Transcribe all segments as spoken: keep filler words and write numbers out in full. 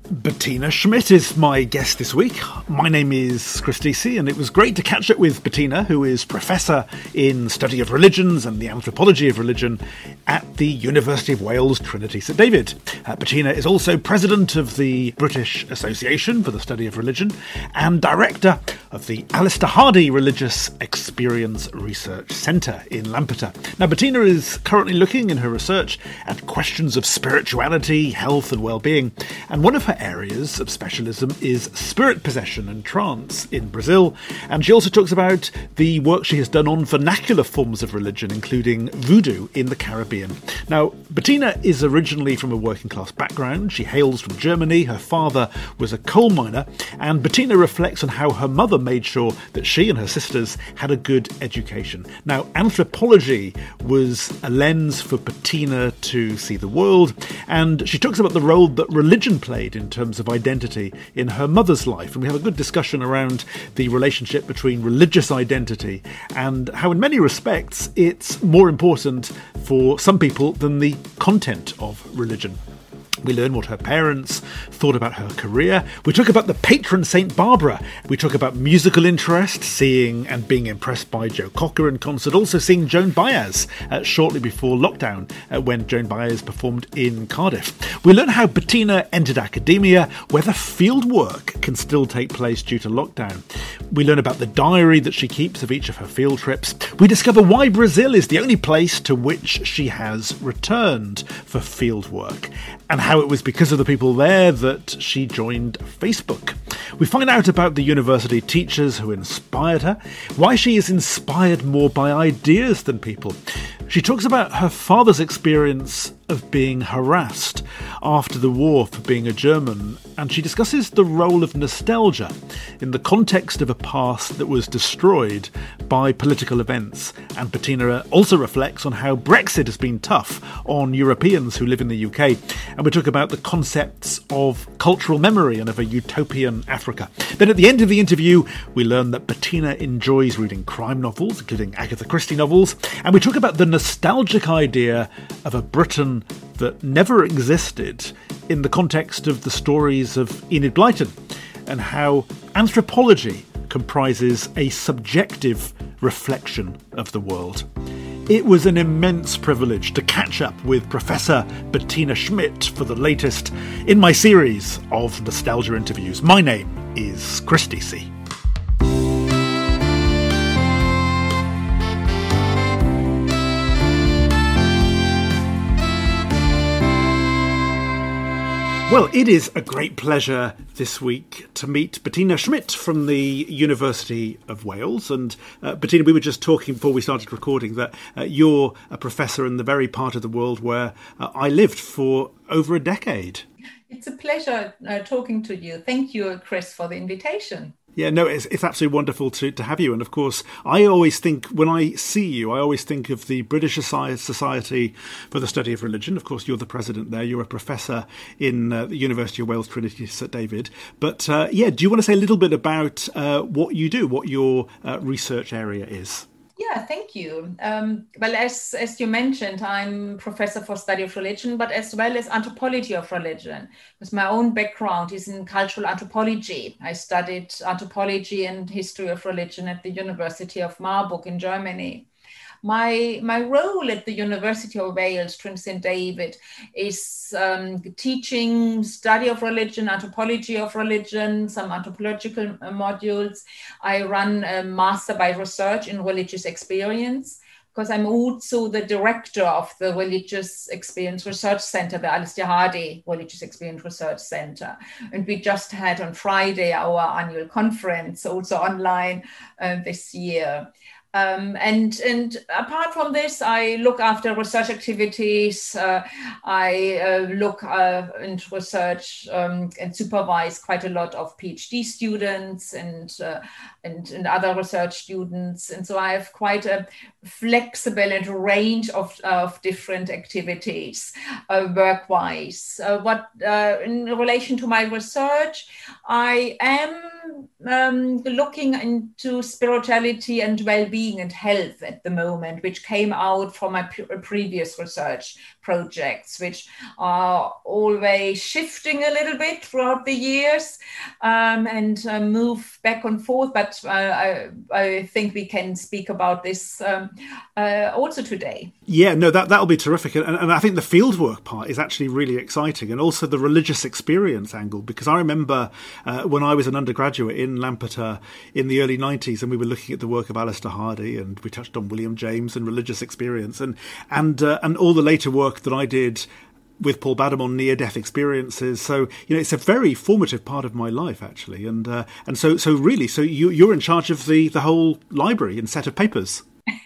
Bettina Schmidt is my guest this week. My name is Chris Deasy, and it was great to catch up with Bettina, who is Professor in Study of Religions and the Anthropology of Religion at the University of Wales, Trinity St David. Uh, Bettina is also President of the British Association for the Study of Religion and Director of the Alister Hardy Religious Experience Research Centre in Lampeter. Now, Bettina is currently looking in her research at questions of spirituality, health and well-being, and one of her areas of specialism is spirit possession and trance in Brazil, and she also talks about the work she has done on vernacular forms of religion, including voodoo in the Caribbean. Now, Bettina is originally from a working class background. She hails from Germany. Her father was a coal miner, and Bettina reflects on how her mother made sure that she and her sisters had a good education. Now, anthropology was a lens for Bettina to see the world, and she talks about the role that religion played in terms of identity in her mother's life. And we have a good discussion around the relationship between religious identity and how in many respects it's more important for some people than the content of religion. We learn what her parents thought about her career. We talk about the patron Saint Barbara. We talk about musical interest, seeing and being impressed by Joe Cocker in concert, also seeing Joan Baez uh, shortly before lockdown uh, when Joan Baez performed in Cardiff. We learn how Bettina entered academia, whether field work can still take place due to lockdown. We learn about the diary that she keeps of each of her field trips. We discover why Brazil is the only place to which she has returned for field work, and how it was because of the people there that she joined Facebook. We find out about the university teachers who inspired her, why she is inspired more by ideas than people. She talks about her father's experience of being harassed after the war for being a German, and she discusses the role of nostalgia in the context of a past that was destroyed by political events. And Bettina also reflects on how Brexit has been tough on Europeans who live in the U K. And we talk about the concepts of cultural memory and of a utopian Africa. Then at the end of the interview, we learn that Bettina enjoys reading crime novels, including Agatha Christie novels, and we talk about the nostalgic idea of a Britain that never existed in the context of the stories of Enid Blyton, and how anthropology comprises a subjective reflection of the world. It was an immense privilege to catch up with Professor Bettina Schmidt for the latest in my series of nostalgia interviews. My name is Chris Deasy. Well, it is a great pleasure this week to meet Bettina Schmidt from the University of Wales. And uh, Bettina, we were just talking before we started recording that uh, you're a professor in the very part of the world where uh, I lived for over a decade. It's a pleasure uh, talking to you. Thank you, Chris, for the invitation. Yeah, no, it's, it's absolutely wonderful to, to have you. And of course, I always think, when I see you, I always think of the British Society for the Study of Religion. Of course, you're the president there. You're a professor in uh, the University of Wales, Trinity St David. But uh, yeah, do you want to say a little bit about uh, what you do, what your uh, research area is? Yeah, thank you. Um, well, as as you mentioned, I'm professor for study of religion, but as well as anthropology of religion, because my own background is in cultural anthropology. I studied anthropology and history of religion at the University of Marburg in Germany. My my role at the University of Wales, Trinity St David, is um, teaching study of religion, anthropology of religion, some anthropological modules. I run a master by research in religious experience, because I'm also the director of the Religious Experience Research Center, the Alister Hardy Religious Experience Research Center. And we just had on Friday our annual conference, also online uh, this year. Um, and, and apart from this, I look after research activities. Uh, I uh, look uh, into research um, and supervise quite a lot of PhD students and, uh, and, and other research students. And so I have quite a flexible and range of, of different activities uh, work-wise. Uh, what, uh, in relation to my research, I am um, looking into spirituality and well-being and health at the moment, which came out from my p- previous research projects, which are always shifting a little bit throughout the years um, and uh, move back and forth. But uh, I, I think we can speak about this um, uh, also today. Yeah, no, that, that'll be terrific. And, and I think the fieldwork part is actually really exciting, and also the religious experience angle, because I remember uh, when I was an undergraduate in Lampeter in the early nineties, and we were looking at the work of Alistair Hardy, and we touched on William James and religious experience, and and uh, and all the later work that I did with Paul Badham on near-death experiences. So, you know, it's a very formative part of my life, actually. And uh, and so so really, so you, you're in charge of the, the whole library and set of papers.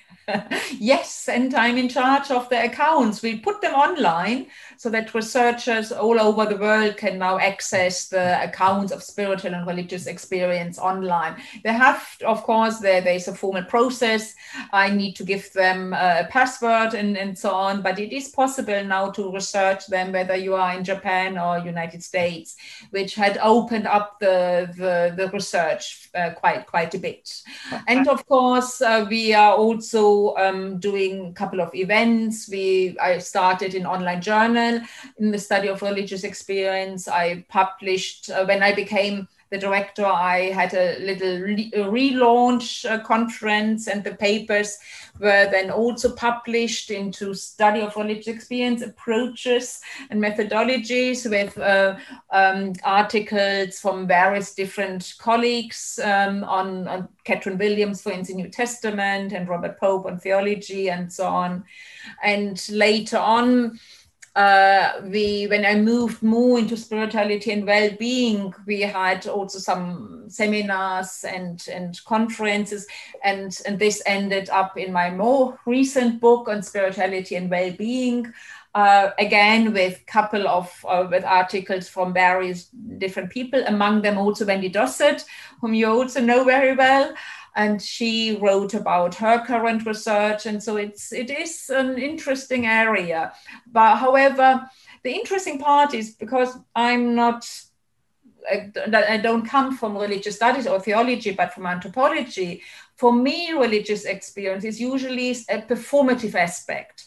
Yes, and I'm in charge of the accounts. We put them online so that researchers all over the world can now access the accounts of spiritual and religious experience online. They have, of course, there, there's a formal process. I need to give them a password and, and so on, but it is possible now to research them, whether you are in Japan or United States, which had opened up the, the, the research uh, quite, quite a bit. And of course, uh, we are also um, doing a couple of events. We I started an online journal in the study of religious experience. I published, uh, when I became the director, I had a little re- relaunch uh, conference, and the papers were then also published into study of religious experience approaches and methodologies, with uh, um, articles from various different colleagues um, on, on Catherine Williams, for instance, New Testament, and Robert Pope on theology, and so on. And later on, Uh, we, when I moved more into spirituality and well-being, we had also some seminars and, and conferences, and, and this ended up in my more recent book on spirituality and well-being, uh, again with a couple of uh, with articles from various different people, among them also Wendy Dossett, whom you also know very well. And she wrote about her current research. And so it's, it is an interesting area. But however, the interesting part is, because I'm not, I, I don't come from religious studies or theology, but from anthropology. For me, religious experience is usually a performative aspect.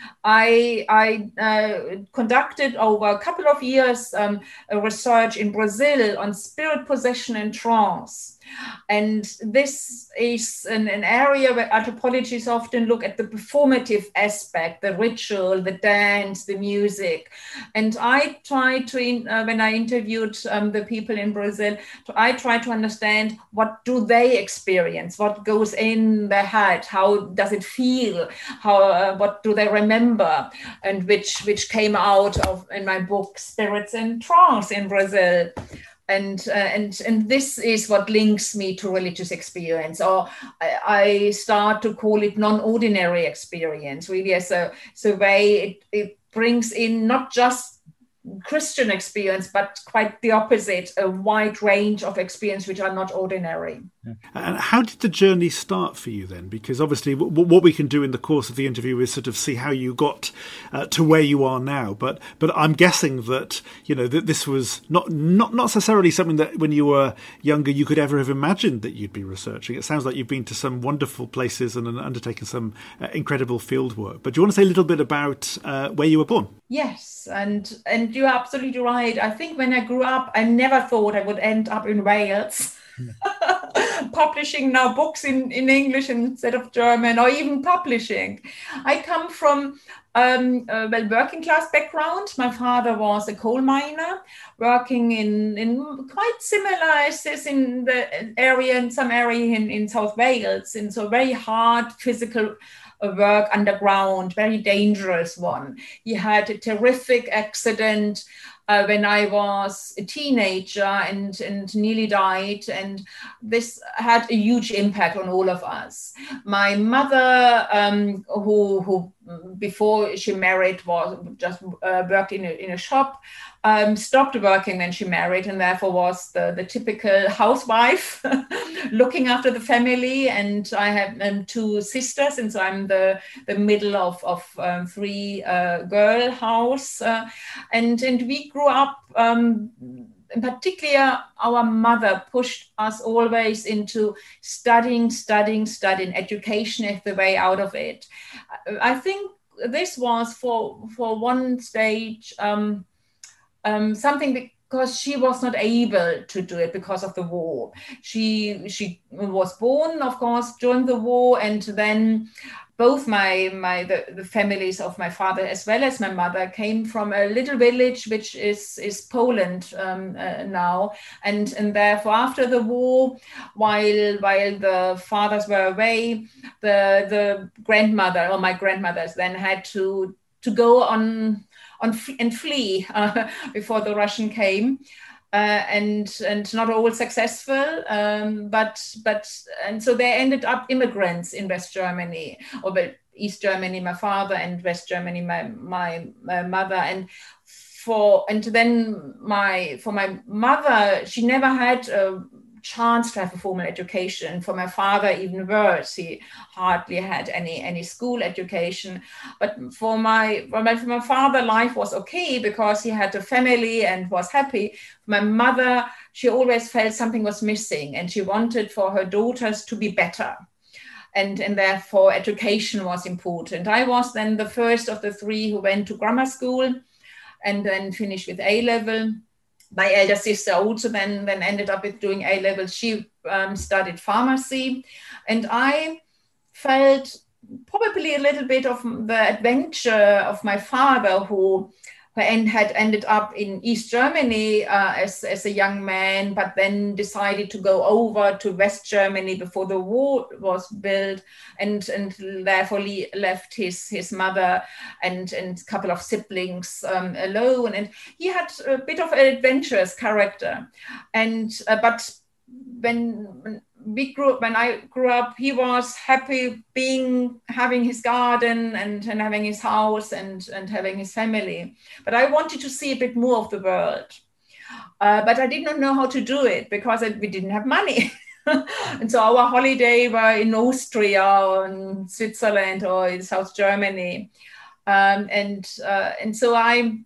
I, I uh, conducted over a couple of years um, a research in Brazil on spirit possession and trance. And this is an, an area where anthropologists often look at the performative aspect, the ritual, the dance, the music. And I tried to, in, uh, when I interviewed um, the people in Brazil, to, I tried to understand, what do they experience? What goes in their head? How does it feel? How, uh, what do they remember? And which, which came out of in my book, Spirits in Trance in Brazil. And, uh, and and this is what links me to religious experience, or I, I start to call it non-ordinary experience, really, as a, as a way it, it brings in not just Christian experience, but quite the opposite, a wide range of experience which are not ordinary. Yeah. And how did the journey start for you then? Because obviously w- what we can do in the course of the interview is sort of see how you got uh, to where you are now. But but I'm guessing that, you know, that this was not, not not necessarily something that when you were younger you could ever have imagined that you'd be researching. It sounds like you've been to some wonderful places and undertaken some uh, incredible field work. But do you want to say a little bit about uh, where you were born? Yes, and and you're absolutely right. I think when I grew up, I never thought I would end up in Wales, yeah. publishing now books in, in English instead of German, or even publishing. I come from um, a well, working class background. My father was a coal miner, working in, in quite similar as this in the area, in some area in, in South Wales, in so very hard physical work underground, very dangerous one. He had a terrific accident uh, when I was a teenager and, and nearly died. And this had a huge impact on all of us. My mother, um, who, who before she married was just uh, worked in a, in a shop, Um, stopped working when she married, and therefore was the, the typical housewife looking after the family. And I have um, two sisters, and so I'm the, the middle of, of um, three uh, girl house. Uh, and, and we grew up, um, in particular, our mother pushed us always into studying, studying, studying. Education is the way out of it. I think this was for for one stage um, um, something because she was not able to do it because of the war. She she was born, of course, during the war, and then both my my the, the families of my father as well as my mother came from a little village which is is Poland um, uh, now, and and therefore after the war, while while the fathers were away, the the grandmother or my grandmothers then had to to go on on and flee uh, before the Russian came. Uh, and and not all successful, um, but but and so they ended up immigrants in West Germany, or well, East Germany, my father, and West Germany, my my, my mother, and for and then my for my mother, she never had a chance to have a formal education. For my father, even worse, he hardly had any any school education. But for my for my, for my father, life was okay because he had a family and was happy. My mother, she always felt something was missing, and she wanted for her daughters to be better. And, and therefore education was important. I was then the first of the three who went to grammar school and then finished with A-level. My elder sister also then, then ended up with doing A-level. She um, studied pharmacy. And I felt probably a little bit of the adventure of my father, who and had ended up in East Germany uh, as, as a young man, but then decided to go over to West Germany before the war was built, and, and therefore left his, his mother and, and a couple of siblings um, alone. And he had a bit of an adventurous character. And uh, but when we grew up, when I grew up, he was happy being, having his garden and, and having his house and, and having his family. But I wanted to see a bit more of the world. Uh, but I did not know how to do it because we didn't have money. And so our holiday were in Austria or in Switzerland or in South Germany. Um, and, uh, and so I,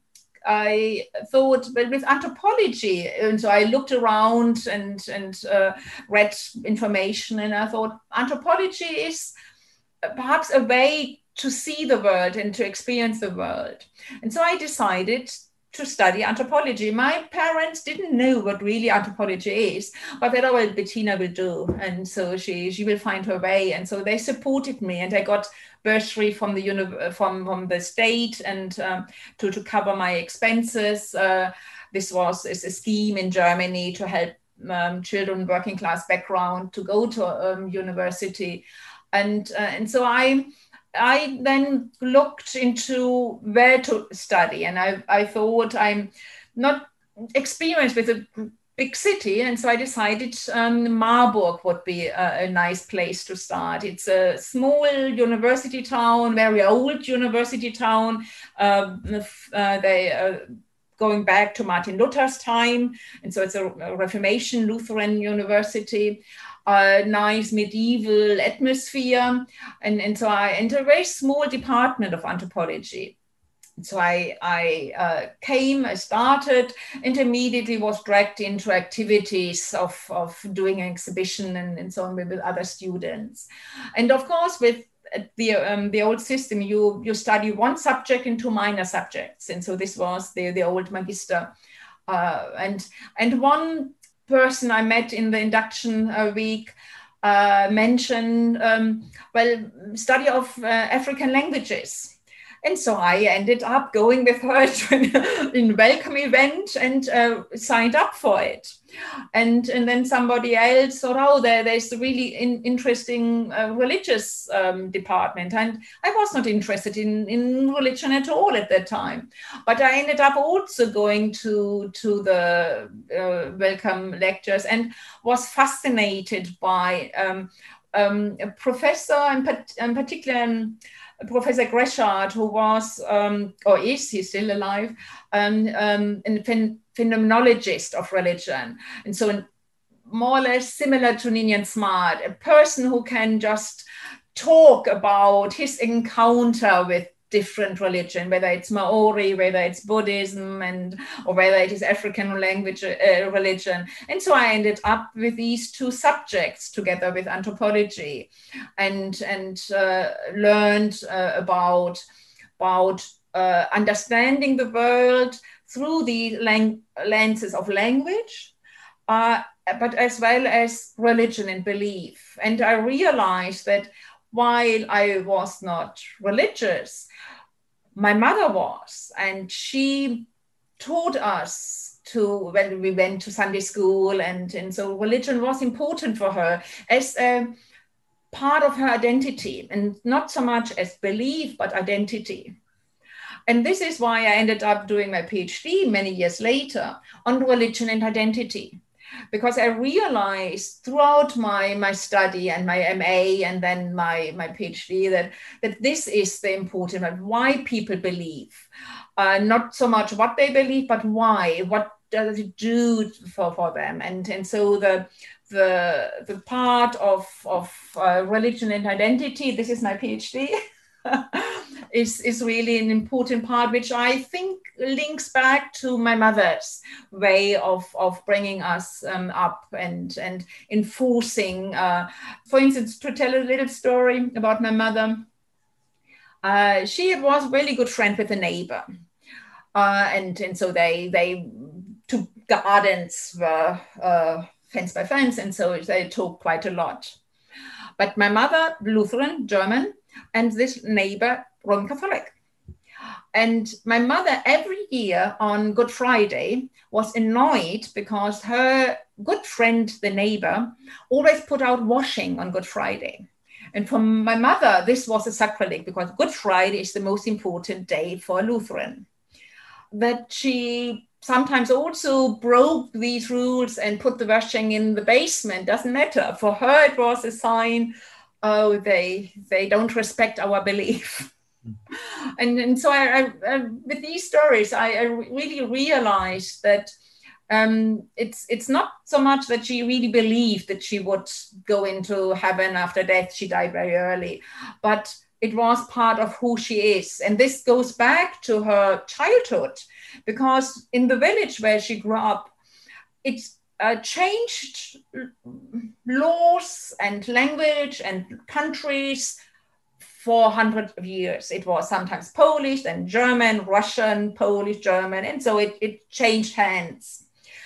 I thought, but with anthropology, and so I looked around and and uh, read information, and I thought anthropology is perhaps a way to see the world and to experience the world. And so I decided to study anthropology. My parents didn't know what really anthropology is, but they thought, well, Bettina will do, and so she she will find her way. And so they supported me, and I got bursary from the uni- from from the state and um, to to cover my expenses. Uh, this was is a scheme in Germany to help um, children working class background to go to um, university, and uh, and so I. I then looked into where to study, and I, I thought I'm not experienced with a big city, and so I decided um, Marburg would be a, a nice place to start. It's a small university town, very old university town. Um, uh, they uh, going back to Martin Luther's time, and so it's a, a Reformation Lutheran university. A nice medieval atmosphere, and, and so I and a very small department of anthropology. So I, I uh, came, I started, and immediately was dragged into activities of, of doing an exhibition and, and so on with other students. And of course, with the um, the old system, you you study one subject and two minor subjects, and so this was the the old magister, uh, and and one person I met in the induction uh, week uh, mentioned, um, well, study of uh, African languages. And so I ended up going with her to a welcome event and uh, signed up for it. And, and then somebody else thought, oh, there, there's a really in, interesting uh, religious um, department. And I was not interested in, in religion at all at that time. But I ended up also going to, to the uh, welcome lectures and was fascinated by um, um, a professor, in, in particular, um, Professor Greshard, who was, um, or is, he's still alive, um, um, a phen- phenomenologist of religion. And so more or less similar to Ninian Smart, a person who can just talk about his encounter with different religion, whether it's Maori, whether it's Buddhism, and or whether it is African language uh, religion. And so I ended up with these two subjects together with anthropology, and and uh, learned uh, about about uh, understanding the world through the lang- lenses of language, uh, but as well as religion and belief. And I realized that while I was not religious, my mother was, and she taught us to, when we went to Sunday school, and, and so religion was important for her as a part of her identity, and not so much as belief, but identity. And this is why I ended up doing my PhD many years later on religion and identity, because I realized throughout my, my study and my M A and then my, my PhD that, that this is the important one, why people believe. Uh, not so much what they believe, but why, what does it do for, for them? And, and so the, the, the part of, of uh, religion and identity, this is my PhD, is, is really an important part, which I think links back to my mother's way of, of bringing us um, up and, and enforcing. Uh, for instance, to tell a little story about my mother, uh, she was a really good friend with a neighbor. Uh, and, and so they, they took gardens were uh, fence by fence, and so they talked quite a lot. But my mother, Lutheran, German, and this neighbor, Roman Catholic. And my mother, every year on Good Friday, was annoyed because her good friend, the neighbor, always put out washing on Good Friday. And for my mother, this was a sacrilege, because Good Friday is the most important day for a Lutheran. That she sometimes also broke these rules and put the washing in the basement, doesn't matter. For her, it was a sign, oh, they they don't respect our belief. and, and so I, I, I, with these stories, I, I really realized that um, it's it's not so much that she really believed that she would go into heaven after death. She died very early, but it was part of who she is. And this goes back to her childhood, because in the village where she grew up, it uh, changed laws and language and countries for hundreds of years. It was sometimes Polish, then German, Russian, Polish, German. And so it, it changed hands.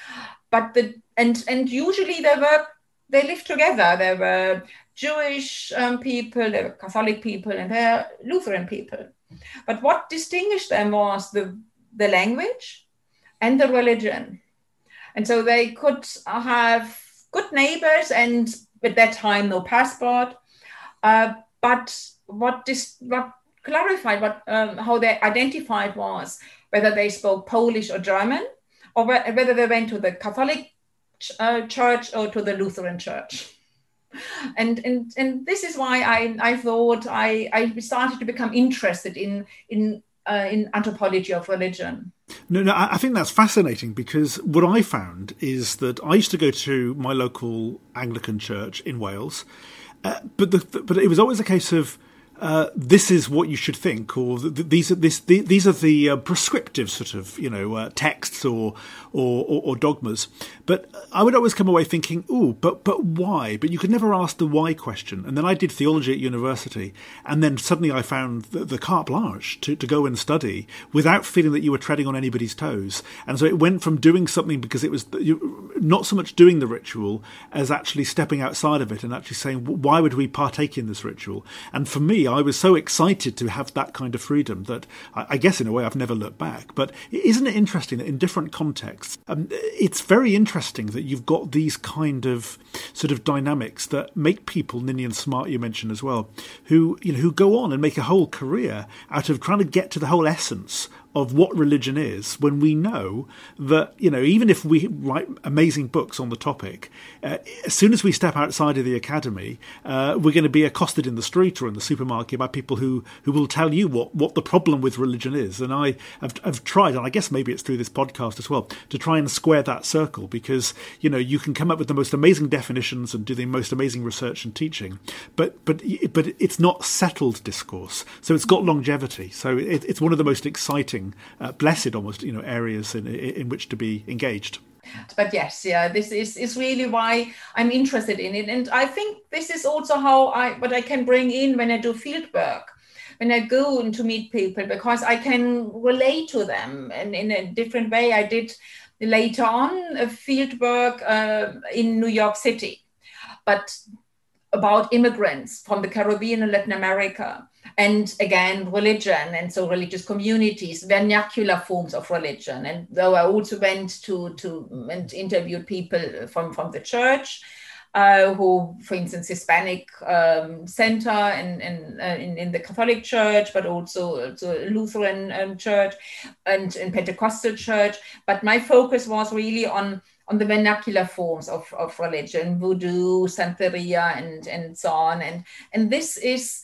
But the, and, and usually they were, they lived together. There were Jewish um, people, there were Catholic people, and there are Lutheran people. But what distinguished them was the, the language and the religion. And so they could have good neighbors, and at that time, no passport. Uh, but what this, what clarified what um, how they identified was whether they spoke Polish or German, or whether they went to the Catholic ch- uh, church or to the Lutheran church. And, and and this is why I, I thought I, I started to become interested in in uh, in anthropology of religion. No, no, I think that's fascinating, because what I found is that I used to go to my local Anglican church in Wales, uh, but the, but it was always a case of uh, this is what you should think, or th- these are this the, these are the uh, prescriptive sort of you know uh, texts or, or or or dogmas. But I would always come away thinking, "Ooh, but but why?" But you could never ask the why question. And then I did theology at university, and then suddenly I found the, the carte blanche to, to go and study without feeling that you were treading on anybody's toes. And so it went from doing something because it was you, not so much doing the ritual as actually stepping outside of it and actually saying, "Why would we partake in this ritual?" And for me, I was so excited to have that kind of freedom that I, I guess in a way I've never looked back. But isn't it interesting that in different contexts, um, it's very interesting that you've got these kind of sort of dynamics that make people, Ninian Smart you mentioned as well, who you know who go on and make a whole career out of trying to get to the whole essence of what religion is, when we know that, you know, even if we write amazing books on the topic, uh, as soon as we step outside of the academy, uh, we're going to be accosted in the street or in the supermarket by people who, who will tell you what, what the problem with religion is. And I have I've tried, and I guess maybe it's through this podcast as well, to try and square that circle, because, you know, you can come up with the most amazing definitions and do the most amazing research and teaching, but but but it's not settled discourse. So it's got longevity. So it, it's one of the most exciting Uh, blessed almost you know areas in in which to be engaged. But yes, yeah, this is, is really why I'm interested in it. And I think this is also how I what I can bring in when I do field work, when I go in to meet people, because I can relate to them and in a different way. I did later on a field work uh, in New York City, but about immigrants from the Caribbean and Latin America. And again, religion, and so religious communities, vernacular forms of religion. And though I also went to, to and interviewed people from, from the church, uh, who, for instance, Hispanic um, center in, in, uh, in, in the Catholic Church, but also, also Lutheran um, church and in Pentecostal church. But my focus was really on on the vernacular forms of, of religion, voodoo, Santeria, and, and so on. And, and this is,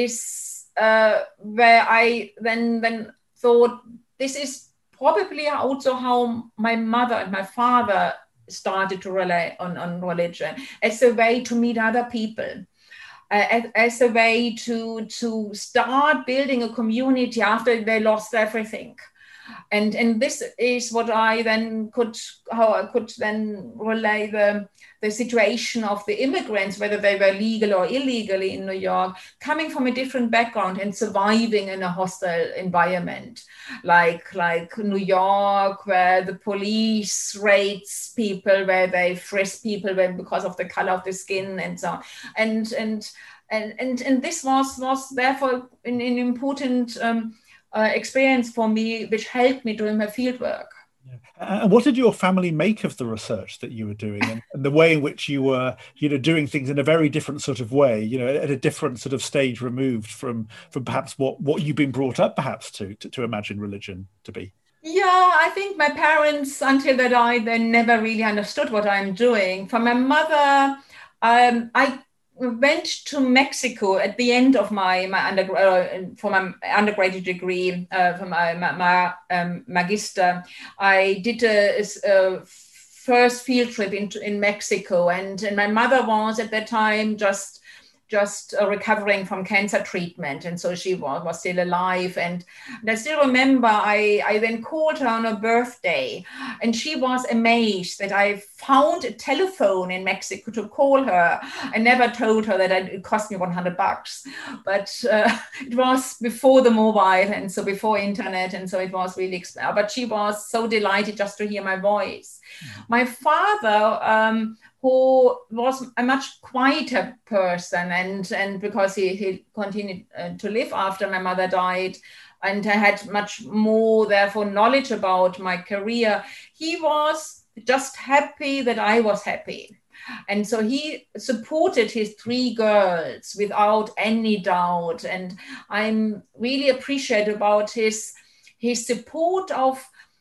is uh, where I then, then thought, this is probably also how my mother and my father started to rely on, on religion as a way to meet other people, uh, as, as a way to, to start building a community after they lost everything. And, and this is what I then could, how I could then relay the, the situation of the immigrants, whether they were legal or illegally in New York, coming from a different background and surviving in a hostile environment, like, like New York, where the police raids people, where they frisk people because of the color of the skin and so on. And, and, and, and, and this was, was therefore an, an important um, Uh, experience for me, which helped me during my fieldwork. Yeah. And what did your family make of the research that you were doing, and, and the way in which you were, you know, doing things in a very different sort of way, you know, at a different sort of stage removed from, from perhaps what, what you've been brought up perhaps to, to, to imagine religion to be? Yeah, I think my parents, until they died, they never really understood what I'm doing. For my mother, um, I went to Mexico at the end of my my under, uh, for my undergraduate degree, uh, for my my, my um, magister. I did a, a first field trip into in Mexico, and, and my mother was at that time just just uh, recovering from cancer treatment, and so she was, was still alive. And, and I still remember I, I then called her on her birthday, and she was amazed that I found a telephone in Mexico to call her. I never told her that it cost me one hundred bucks, but uh, it was before the mobile, and so before internet, and so it was really expensive. But she was so delighted just to hear my voice. Mm-hmm. My father, um, who was a much quieter person, and, and because he, he continued uh, to live after my mother died, and I had much more, therefore, knowledge about my career, he was just happy that I was happy. And so he supported his three girls without any doubt. And I'm really appreciative about his, his support of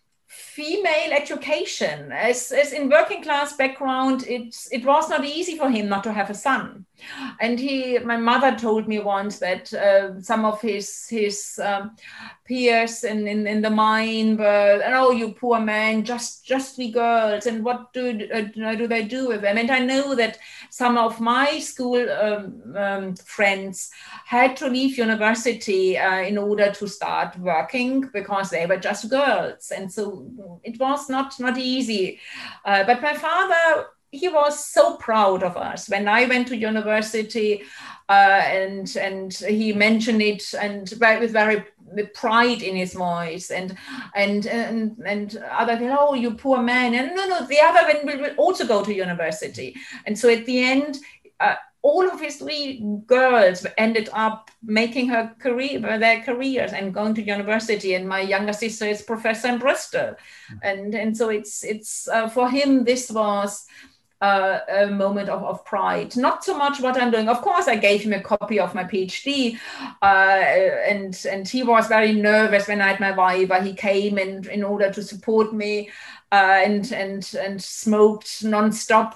female education. As, as in working class background, it's, it was not easy for him not to have a son. And he, my mother told me once that uh, some of his, his um, peers in, in, in the mine were, oh, you poor man, just, just the girls, and what do, uh, do they do with them? And I know that some of my school um, um, friends had to leave university uh, in order to start working because they were just girls. And so it was not, not easy. Uh, but my father, he was so proud of us when I went to university, uh, and and he mentioned it, and with very with pride in his voice, and and and and other people, oh, you poor man, and no, no, the other one will, will also go to university. And so at the end, uh, all of his three girls ended up making her career, their careers, and going to university. And my younger sister is professor in Bristol, mm-hmm. and and so it's it's uh, for him this was. Uh, a moment of, of pride, not so much what I'm doing. Of course, I gave him a copy of my PhD, uh, and and he was very nervous when I had my viva. He came in in order to support me, uh, and and and smoked nonstop.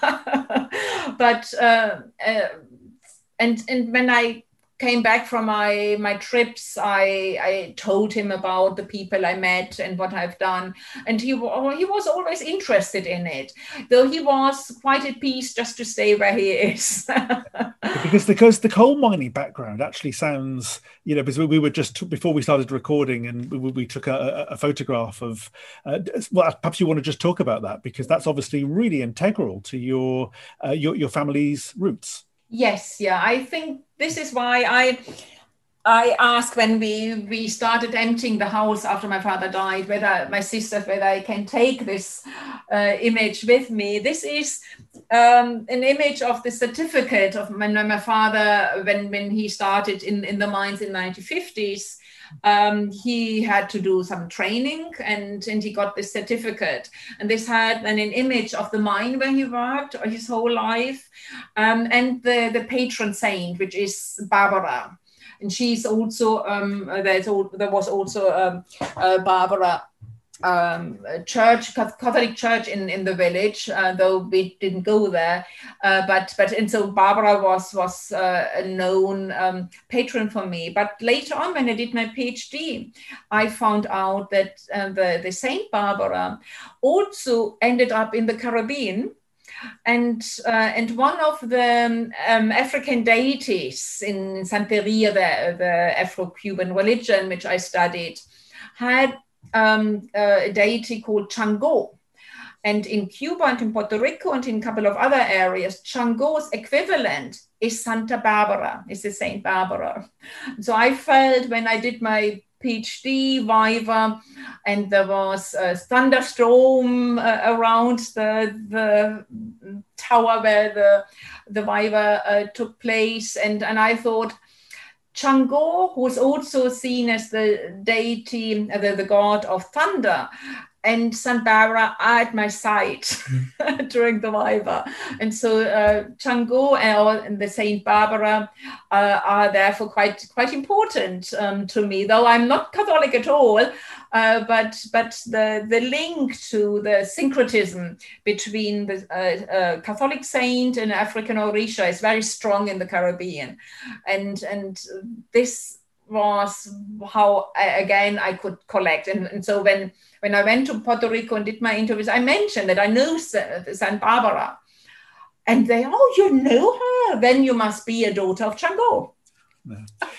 but uh, uh, and and when I came back from my, my trips, I, I told him about the people I met and what I've done. And he, he was always interested in it, though he was quite at peace just to stay where he is. because, because the coal mining background actually sounds, you know, because we, we were just, before we started recording, and we, we took a, a photograph of, uh, well, perhaps you want to just talk about that, because that's obviously really integral to your, uh, your, your family's roots. Yes, yeah, I think this is why I I asked when we, we started emptying the house after my father died, whether my sisters, whether I can take this uh, image with me. This is um, an image of the certificate of my, my father when, when he started in, in the mines in the nineteen fifties. Um, he had to do some training and, and he got this certificate. And this had then an image of the mine where he worked his whole life, um, and the, the patron saint, which is Barbara. And she's also, um, there's, there was also um, uh, Barbara um, church, Catholic church in, in the village, uh, though we didn't go there. Uh, but but and so Barbara was was uh, a known um, patron for me. But later on, when I did my PhD, I found out that uh, the, the Saint Barbara also ended up in the Caribbean. And uh, and one of the um, African deities in Santeria, the, the Afro-Cuban religion, which I studied, had um, a deity called Chango. And in Cuba and in Puerto Rico and in a couple of other areas, Chango's equivalent is Santa Barbara, is the Saint Barbara. So I felt when I did my PhD viva, and there was a thunderstorm uh, around the, the tower where the, the viva uh, took place. And, and I thought, Chango, who is also seen as the deity, uh, the, the god of thunder, and Saint Barbara are at my side mm. during the viva. And so uh, Chango and the Saint Barbara uh, are therefore quite quite important um, to me, though I'm not Catholic at all. Uh, but but the, the link to the syncretism between the uh, uh, Catholic saint and African Orisha is very strong in the Caribbean. And, and this was how, I, again, I could collect. And, and so when When I went to Puerto Rico and did my interviews, I mentioned that I know Saint Barbara. And they, oh, you know her? Then you must be a daughter of Chango. No.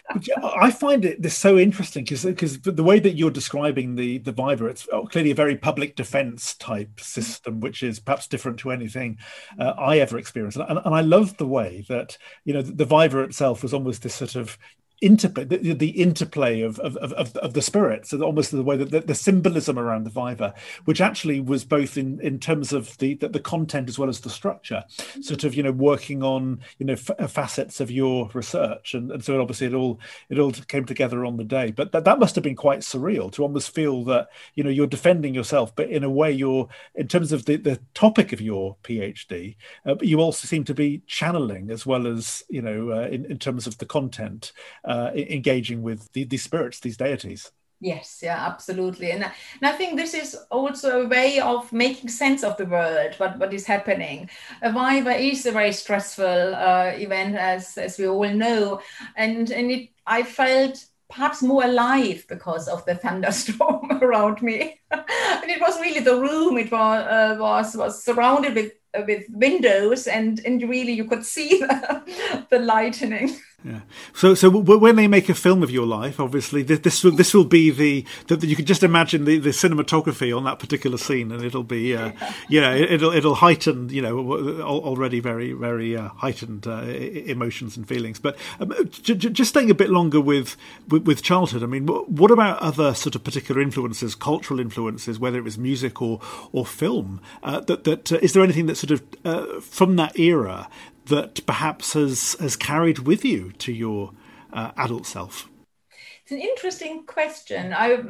I find it this so interesting because because the way that you're describing the the viva, it's clearly a very public defense type system, which is perhaps different to anything uh, I ever experienced. And, and I love the way that, you know, the, the viva itself was almost this sort of interplay, the, the interplay of, of of of the spirits, and almost the way that the, the symbolism around the viva, which actually was both in in terms of the, the the content as well as the structure, sort of, you know, working on, you know, f- facets of your research, and, and so obviously it all it all came together on the day. But that that must have been quite surreal to almost feel that, you know, you're defending yourself, but in a way you're, in terms of the the topic of your PhD, uh, but you also seem to be channeling as well as, you know, uh, in in terms of the content. Uh, engaging with the, these spirits, these deities. Yes, yeah, absolutely. And, and I think this is also a way of making sense of the world, what, what is happening. A viva is a very stressful uh, event, as, as we all know. And, and it, I felt perhaps more alive because of the thunderstorm around me. And it was really the room, it was, uh, was, was surrounded with, uh, with windows, and, and really you could see the, the lightning. Yeah. So, so when they make a film of your life, obviously this, this will this will be the that you can just imagine the, the cinematography on that particular scene, and it'll be, uh, you know, it'll it'll heighten, you know, already very very uh, heightened uh, emotions and feelings. But um, j- j- just staying a bit longer with, with with childhood. I mean, what about other sort of particular influences, cultural influences, whether it was music or or film? Uh, that that uh, is there anything that sort of uh, from that era that perhaps has has carried with you to your uh, adult self? It's an interesting question. I,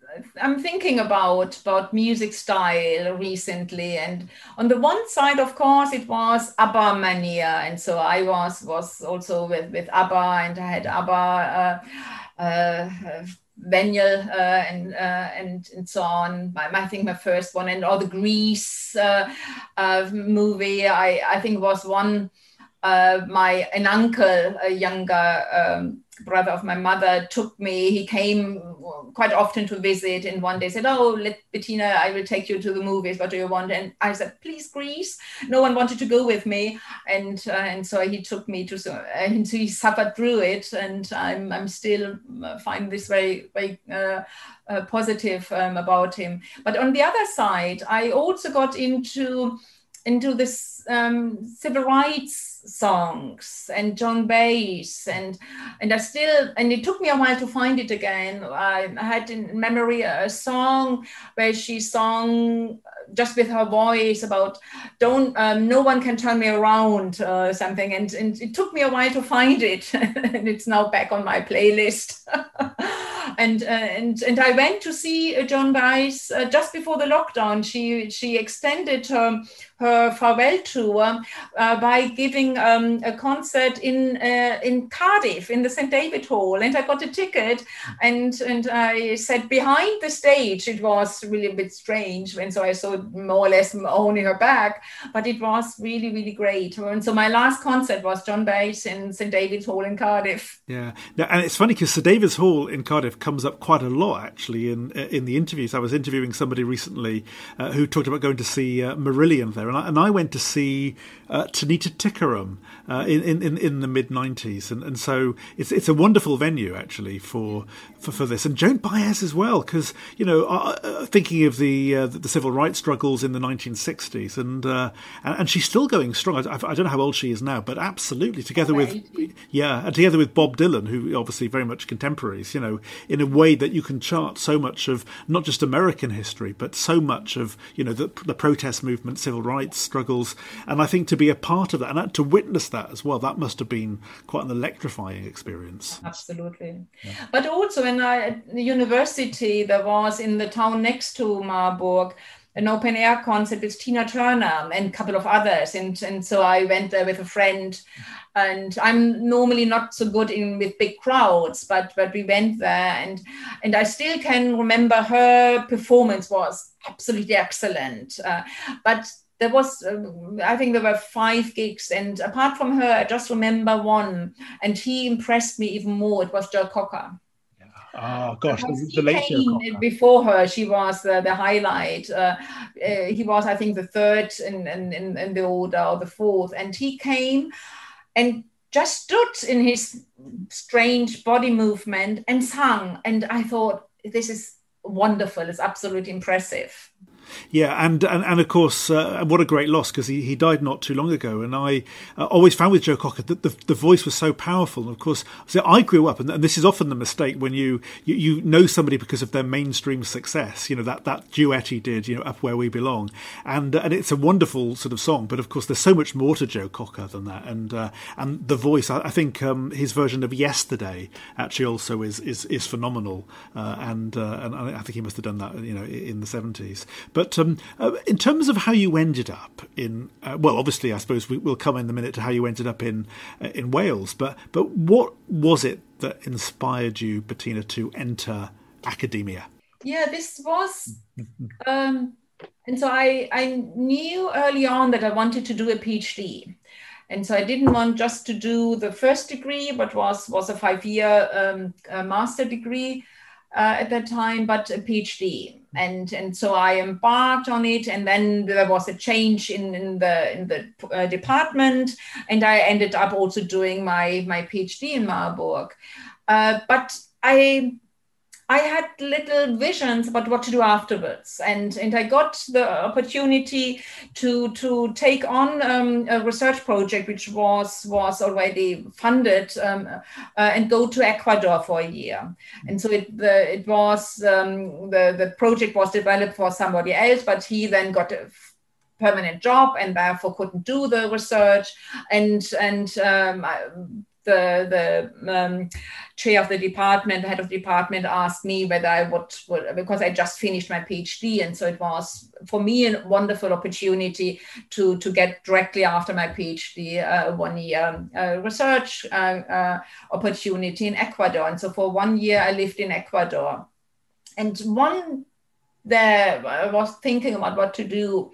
I'm thinking about, about music style recently. And on the one side, of course, it was ABBA mania. And so I was was also with, with ABBA, and I had ABBA uh, uh, vinyl uh, and, uh, and and so on. I, I think my first one, and all the Grease uh, uh, movie, I, I think was one. Uh, my an uncle, a younger um, brother of my mother, took me. He came quite often to visit, and one day said, "Oh, let Bettina, I will take you to the movies. What do you want?" And I said, "Please, Grease." No one wanted to go with me, and uh, and so he took me to. So, and so he suffered through it, and I'm I'm still find this very very uh, uh, positive um, about him. But on the other side, I also got into into this um, civil rights songs and Joan Baez, and and I still, and it took me a while to find it again. I, I had in memory a song where she sang just with her voice about don't um, no one can turn me around, uh, something, and, and it took me a while to find it, and it's now back on my playlist. And, uh, and and I went to see uh, Joan Baez uh, just before the lockdown. She she extended her her farewell tour uh, by giving um, a concert in uh, in Cardiff in the Saint David Hall, and I got a ticket, and and I sat behind the stage. It was really a bit strange, and so I saw more or less only her back, but it was really really great. And so my last concert was Joan Baez in Saint David's Hall in Cardiff. Yeah, now, and it's funny because Saint David's Hall in Cardiff comes up quite a lot actually in in the interviews. I was interviewing somebody recently uh, who talked about going to see uh, Marillion there, and I, and I went to see uh, Tanita Tikaram uh, in, in in the mid nineties, and and so it's it's a wonderful venue actually for for, for this, and Joan Baez as well, because you know uh, thinking of the uh, the civil rights struggles in the nineteen sixties, and uh, and, and she's still going strong. I, I don't know how old she is now, but absolutely together with yeah, and together with Bob Dylan, who obviously very much contemporaries, you know, in a way that you can chart so much of not just American history, but so much of, you know, the, the protest movement, civil rights struggles. And I think to be a part of that and to witness that as well, that must have been quite an electrifying experience. Absolutely. Yeah. But also when I, at the university, there was in the town next to Marburg, an open air concert with Tina Turner and a couple of others. And, and so I went there with a friend. And I'm normally not so good in with big crowds, but but we went there, and and I still can remember her performance was absolutely excellent. Uh, but there was, uh, I think there were five gigs, and apart from her, I just remember one, and he impressed me even more. It was Joe Cocker. Oh gosh, the, the late Joe Cocker. Before her, she was the, the highlight. Uh, uh, he was, I think, the third in, in, in, in the order, or the fourth, and he came and just stood in his strange body movement and sang. And I thought, this is wonderful. It's absolutely impressive. Yeah, and, and, and of course, uh, what a great loss, because he, he died not too long ago. And I uh, always found with Joe Cocker that the, the voice was so powerful. And of course, so I grew up, and, and this is often the mistake when you, you, you know somebody because of their mainstream success, you know, that, that duet he did, you know, Up Where We Belong. And and it's a wonderful sort of song. But of course, there's so much more to Joe Cocker than that. And uh, and the voice, I, I think um, his version of Yesterday actually also is is, is phenomenal. Uh, and, uh, and I think he must have done that, you know, in the seventies. But um, uh, in terms of how you ended up in, uh, well, obviously, I suppose we, we'll come in a minute to how you ended up in uh, in Wales. But but what was it that inspired you, Bettina, to enter academia? Yeah, this was, um, and so I I knew early on that I wanted to do a PhD. And so I didn't want just to do the first degree, but was was a five-year um, uh, master degree uh, at that time, but a PhD. And and so I embarked on it, and then there was a change in, in the in the uh, department, and I ended up also doing my my PhD in Marburg. Uh, but I I had little visions about what to do afterwards, and and I got the opportunity to to take on um, a research project which was was already funded um, uh, and go to Ecuador for a year. And so it the, it was um, the the project was developed for somebody else, but he then got a permanent job and therefore couldn't do the research. And and um, I, the the um, chair of the department, the head of the department, asked me whether I would, would, because I just finished my PhD, and so it was for me a wonderful opportunity to to get directly after my PhD uh, one year uh, research uh, uh, opportunity in Ecuador. And so for one year I lived in Ecuador, and one there I was thinking about what to do.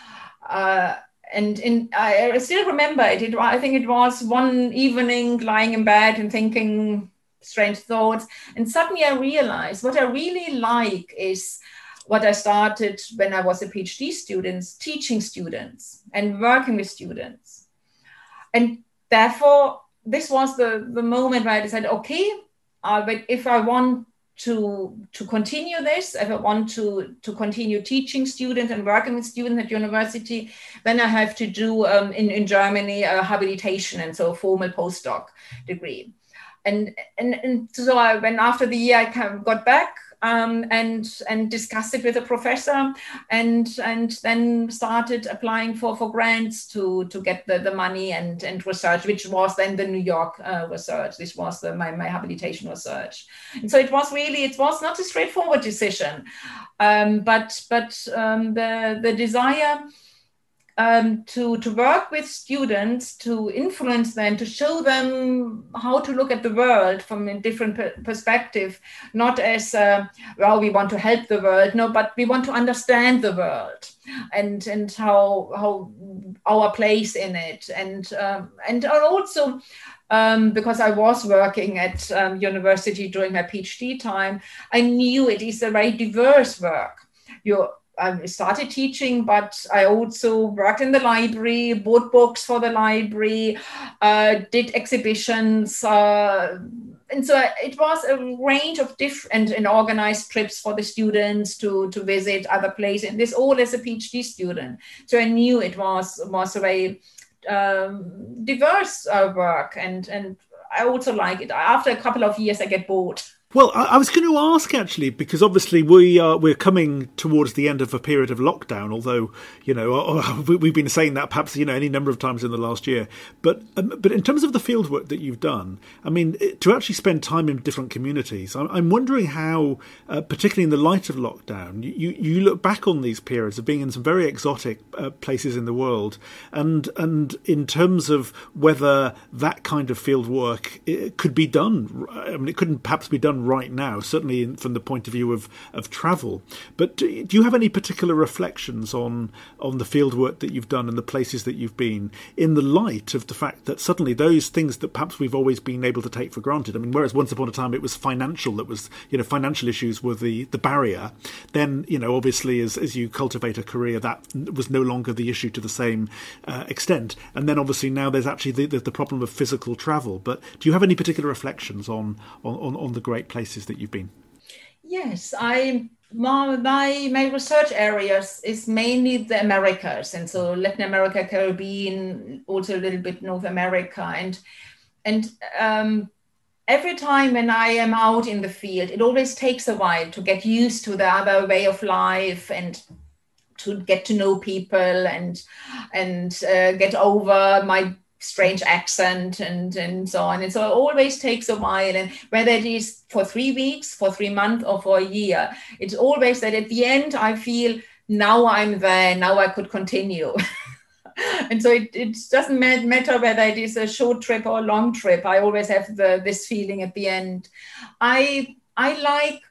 Uh, And, and I still remember it. it. I think it was one evening lying in bed and thinking strange thoughts. And suddenly I realized what I really like is what I started when I was a PhD student, teaching students and working with students. And therefore, this was the, the moment where I decided, okay, uh, but if I want to, to continue this, if I want to, to continue teaching students and working with students at university, then I have to do um, in, in Germany a habilitation, and so a formal postdoc degree. And, and, and so I, when after the year I kind of got back, Um, and and discussed it with a professor, and and then started applying for, for grants to, to get the, the money and, and research, which was then the New York uh, research. This was the, my, my habilitation research. And so it was really, it was not a straightforward decision, um, but, but um, the, the desire Um, to, to work with students, to influence them, to show them how to look at the world from a different per- perspective, not as, uh, well, we want to help the world, no, but we want to understand the world and, and how, how our place in it. And, um, and also, um, because I was working at um, university during my PhD time, I knew it is a very diverse work. You're I started teaching, but I also worked in the library, bought books for the library, uh, did exhibitions. Uh, and so it was a range of different and organized trips for the students to, to visit other places. And this all as a PhD student. So I knew it was, was a very um, diverse uh, work. And, and I also like it. After a couple of years, I get bored. Well, I was going to ask, actually, because obviously we are, we're coming towards the end of a period of lockdown, although, you know, we've been saying that perhaps, you know, any number of times in the last year. But um, but in terms of the fieldwork that you've done, I mean, to actually spend time in different communities, I'm wondering how, uh, particularly in the light of lockdown, you, you look back on these periods of being in some very exotic uh, places in the world, and and in terms of whether that kind of fieldwork could be done. I mean, it couldn't perhaps be done right now, certainly in, from the point of view of, of travel. But do, do you have any particular reflections on on the fieldwork that you've done and the places that you've been, in the light of the fact that suddenly those things that perhaps we've always been able to take for granted, I mean, whereas once upon a time it was financial that was, you know, financial issues were the, the barrier, then, you know, obviously as, as you cultivate a career, that was no longer the issue to the same uh, extent. And then obviously now there's actually the, the, the problem of physical travel. But do you have any particular reflections on on, on the great places that you've been? Yes, I my, my my research areas is mainly the Americas, and so Latin America, Caribbean, also a little bit North America, and and um, every time when I am out in the field, it always takes a while to get used to the other way of life and to get to know people and and uh, get over my strange accent and, and so on. And so it always takes a while. And whether it is for three weeks, for three months, or for a year, it's always that at the end, I feel now I'm there, now I could continue. And so it, it doesn't matter whether it is a short trip or a long trip. I always have the, this feeling at the end. I, I like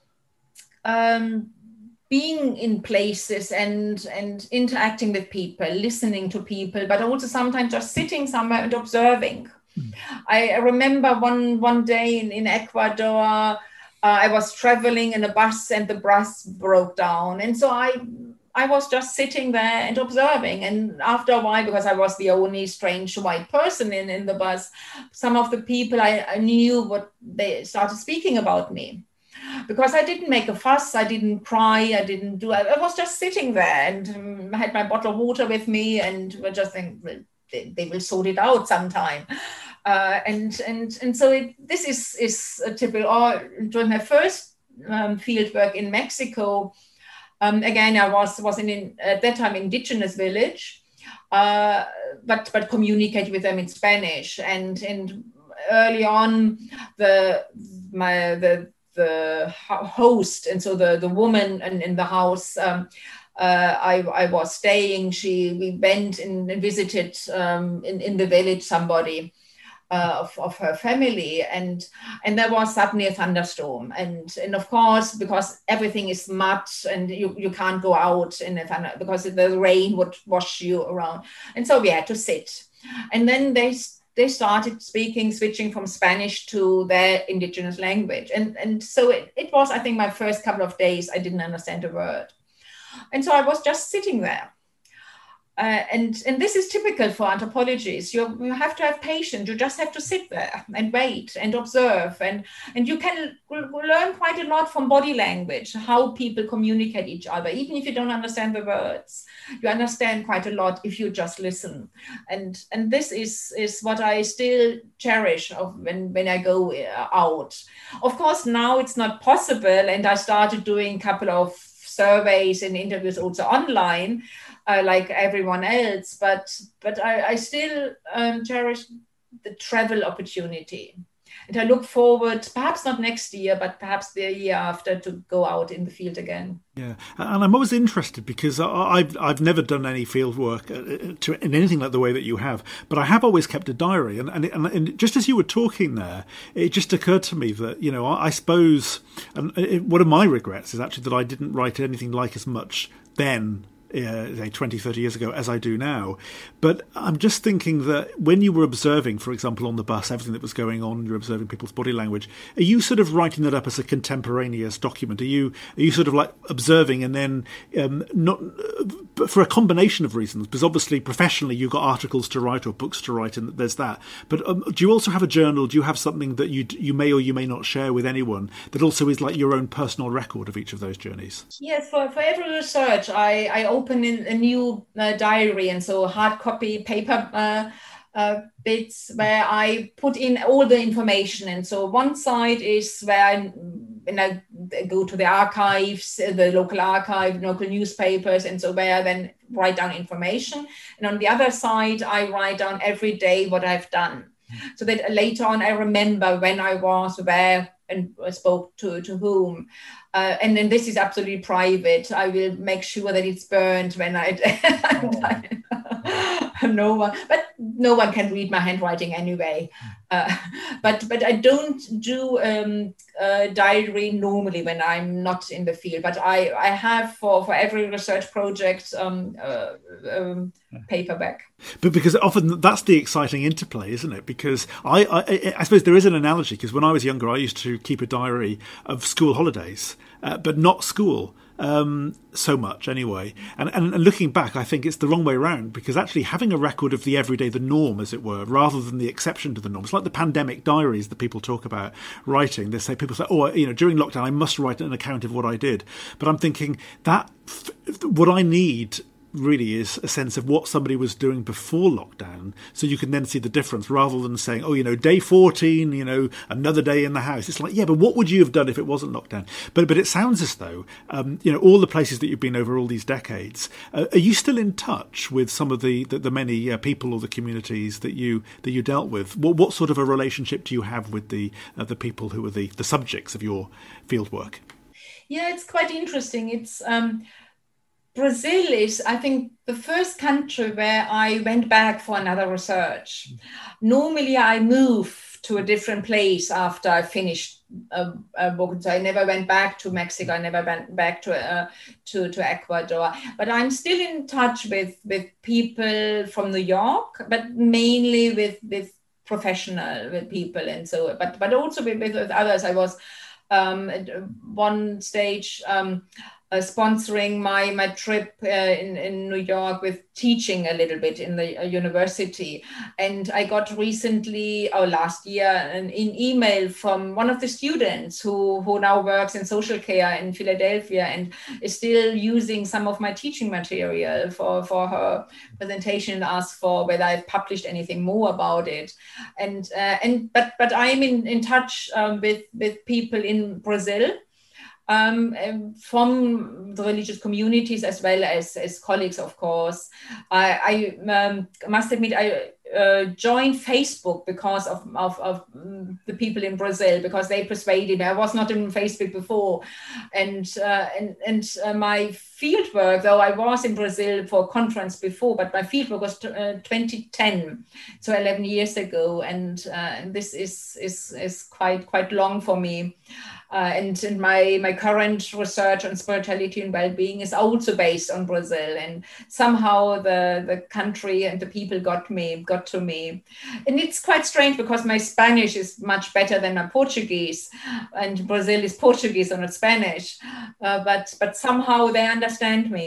um, being in places and, and interacting with people, listening to people, but also sometimes just sitting somewhere and observing. Mm. I remember one, one day in, in Ecuador, uh, I was traveling in a bus and the bus broke down. And so I, I was just sitting there and observing. And after a while, because I was the only strange white person in, in the bus, some of the people I, I knew what they started speaking about me. Because I didn't make a fuss, I didn't cry, I didn't do, I, I was just sitting there and um, I had my bottle of water with me and we just think, well, they, they will sort it out sometime. Uh, and, and, and so it, this is, is a typical, or during my first um, field work in Mexico, um, again, I was, was in, in, at that time, indigenous village, uh, but, but communicated with them in Spanish. And, and early on, the, my, the, the host, and so the, the woman in, in the house um, uh, I, I was staying, she, we went and visited um, in, in the village somebody uh, of, of her family, and and there was suddenly a thunderstorm, and and of course, because everything is mud and you, you can't go out in a thunder because the rain would wash you around, and so we had to sit. And then they they started speaking, switching from Spanish to their indigenous language. And, and so it, it was, I think, my first couple of days, I didn't understand a word. And so I was just sitting there. Uh, and, and this is typical for anthropologists. You, you have to have patience. You just have to sit there and wait and observe. And, and you can learn quite a lot from body language, how people communicate each other. Even if you don't understand the words, you understand quite a lot if you just listen. And, and this is, is what I still cherish of when, when I go out. Of course, now it's not possible. And I started doing a couple of surveys and interviews also online. Uh, like everyone else, but but I, I still um, cherish the travel opportunity. And I look forward, perhaps not next year, but perhaps the year after, to go out in the field again. Yeah, and I'm always interested because I've I've never done any field work to, in anything like the way that you have, but I have always kept a diary. And and, and just as you were talking there, it just occurred to me that, you know, I, I suppose, and it, one of my regrets is actually that I didn't write anything like as much then, Uh, say twenty, thirty years ago, as I do now. But I'm just thinking that when you were observing, for example, on the bus, everything that was going on, you're observing people's body language, are you sort of writing that up as a contemporaneous document? Are you are you sort of like observing and then um, not uh, for a combination of reasons? Because obviously professionally you've got articles to write or books to write, and there's that. But um, do you also have a journal? Do you have something that you you may or you may not share with anyone that also is like your own personal record of each of those journeys? Yes, for, for every research, I, I open in a new uh, diary, and so hard copy paper uh, uh, bits where I put in all the information. And so one side is where I, when I go to the archives, the local archive, local newspapers, and so where I then write down information. And on the other side, I write down every day what I've done, so that later on I remember when I was where and spoke to, to whom. Uh, and then this is absolutely private. I will make sure that it's burned when I, I'm done. No one, but no one can read my handwriting anyway. Uh, but but I don't do um, a diary normally when I'm not in the field. But I, I have for, for every research project um, uh, um, paperback. But because often that's the exciting interplay, isn't it? Because I, I, I suppose there is an analogy, because when I was younger, I used to keep a diary of school holidays, uh, but not school. Um, so much anyway. And, and and looking back, I think it's the wrong way around, because actually having a record of the everyday, the norm, as it were, rather than the exception to the norm. It's like the pandemic diaries that people talk about writing. They say, people say, oh, you know, during lockdown, I must write an account of what I did. But I'm thinking that what I need really is a sense of what somebody was doing before lockdown, so you can then see the difference, rather than saying, oh, you know, day fourteen, you know, another day in the house. It's like, yeah, but what would you have done if it wasn't lockdown? But but it sounds as though, um, you know, all the places that you've been over all these decades, uh, are you still in touch with some of the the, the many uh, people or the communities that you that you dealt with? What what sort of a relationship do you have with the uh, the people who are the the subjects of your field work? Yeah, it's quite interesting. It's um Brazil is, I think, the first country where I went back for another research. Normally, I move to a different place after I finished a, a book. So I never went back to Mexico. I never went back to uh, to, to Ecuador. But I'm still in touch with, with people from New York, but mainly with, with professional with people. And so, but, but also with, with others. I was um, at one stage... Um, Uh, sponsoring my my trip uh, in, in New York with teaching a little bit in the uh, university. And I got recently, or last year, an, an email from one of the students who, who now works in social care in Philadelphia and is still using some of my teaching material for, for her presentation, and asked for whether I've published anything more about it. And uh, and but but I'm in, in touch um, with, with people in Brazil, Um, from the religious communities, as well as, as colleagues, of course. I, I um, must admit, I uh, joined Facebook because of, of, of the people in Brazil, because they persuaded me. I was not in Facebook before. And, uh, and, and uh, my fieldwork, though I was in Brazil for a conference before, but my fieldwork was t- uh, twenty ten, so eleven years ago. And, uh, and this is, is, is quite, quite long for me. Uh, and, and my, my current research on spirituality and well-being is also based on Brazil. And somehow the, the country and the people got me, got to me. And it's quite strange, because my Spanish is much better than my Portuguese. And Brazil is Portuguese and not Spanish. Uh, but, but somehow they understand me.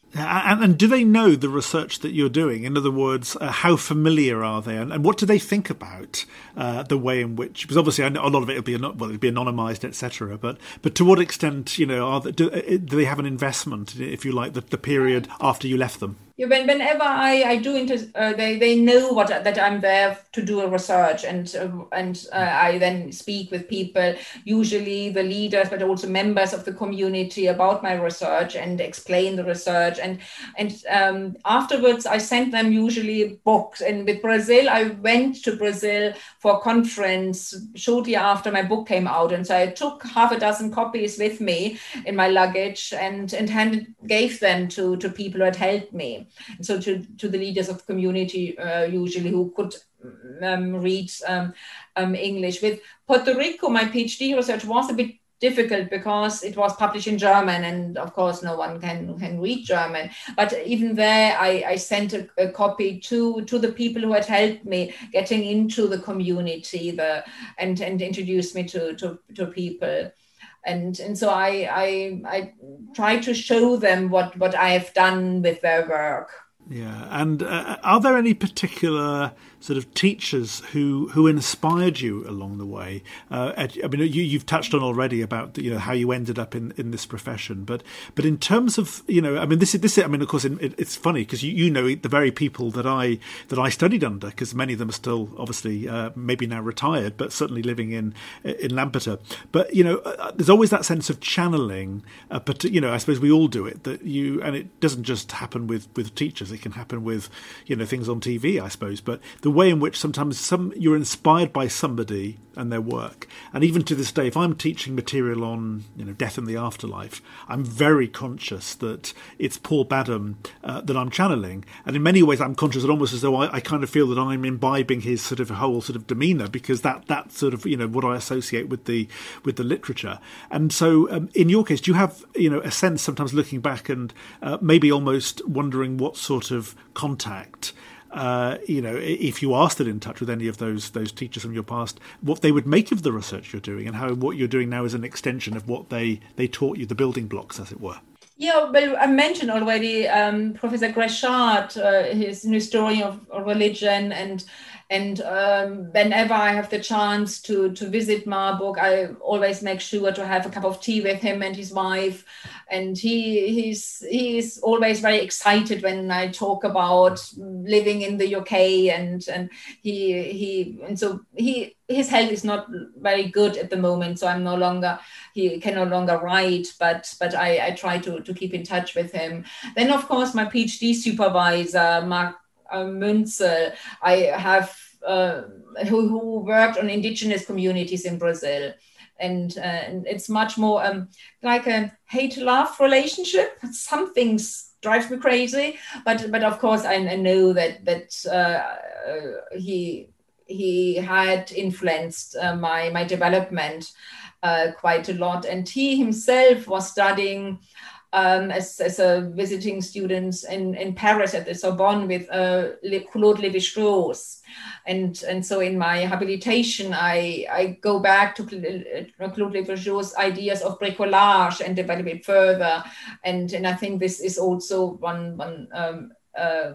And, and do they know the research that you're doing? In other words, uh, how familiar are they, and, and what do they think about uh, the way in which? Because obviously, I know a lot of it will be well, it'll be anonymized, et cetera. But but to what extent, you know, are they, do, do they have an investment, if you like, the, the period after you left them? Yeah, when, whenever I, I do, inter- uh, they they know what that I'm there to do a research, and uh, and uh, I then speak with people, usually the leaders, but also members of the community, about my research and explain the research. And and um, afterwards, I send them usually books. And with Brazil, I went to Brazil for a conference shortly after my book came out, and so I took half a dozen copies with me in my luggage and and handed gave them to to people who had helped me. So to, to the leaders of the community, uh, usually who could um, read um, um, English. With Puerto Rico, my PhD research was a bit difficult because it was published in German, and of course no one can, can read German. But even there, I, I sent a, a copy to, to the people who had helped me getting into the community the, and, and introduced me to, to, to people. And and so I, I I try to show them what, what I have done with their work. Yeah, and uh, are there any particular sort of teachers who, who inspired you along the way? Uh, I mean, you, you've touched on already about you know how you ended up in, in this profession, but but in terms of you know, I mean, this is this. Is, I mean, of course, it, it's funny because you, you know the very people that I that I studied under, because many of them are still obviously uh, maybe now retired, but certainly living in in Lampeter. But you know, uh, there's always that sense of channeling. Uh, but you know, I suppose we all do it. That you and it doesn't just happen with with teachers. It can happen with, you know, things on T V, I suppose. But the way in which sometimes some you're inspired by somebody and their work, and even to this day, if I'm teaching material on, you know, death and the afterlife, I'm very conscious that it's Paul Badham uh, that I'm channeling, and in many ways, I'm conscious that almost as though I, I kind of feel that I'm imbibing his sort of whole sort of demeanour, because that that sort of you know what I associate with the with the literature. And so, um, in your case, do you have you know a sense sometimes looking back and uh, maybe almost wondering what sort of contact, uh, you know, if you are still in touch with any of those those teachers from your past, what they would make of the research you're doing, and how what you're doing now is an extension of what they, they taught you, the building blocks, as it were? Yeah, well, I mentioned already um, Professor Grechard, uh, he's an historian of religion, and and um, whenever I have the chance to to visit Marburg, I always make sure to have a cup of tea with him and his wife. And he he's he's always very excited when I talk about living in the U K, and and he he and so he his health is not very good at the moment, so I'm no longer he can no longer write, but but I, I try to to keep in touch with him. Then of course my PhD supervisor Mark uh, Münzel, I have uh, who who worked on indigenous communities in Brazil. And, uh, and it's much more um, like a hate-love relationship. Some things drive me crazy, but but of course I, I know that that uh, uh, he he had influenced uh, my my development uh, quite a lot. And he himself was studying um, as as a visiting student in, in Paris at the Sorbonne with uh, Claude Lévi-Strauss. And, and so in my habilitation, I, I go back to Claude Lévi-Strauss' ideas of bricolage and develop it further. And, and I think this is also one, one um, uh,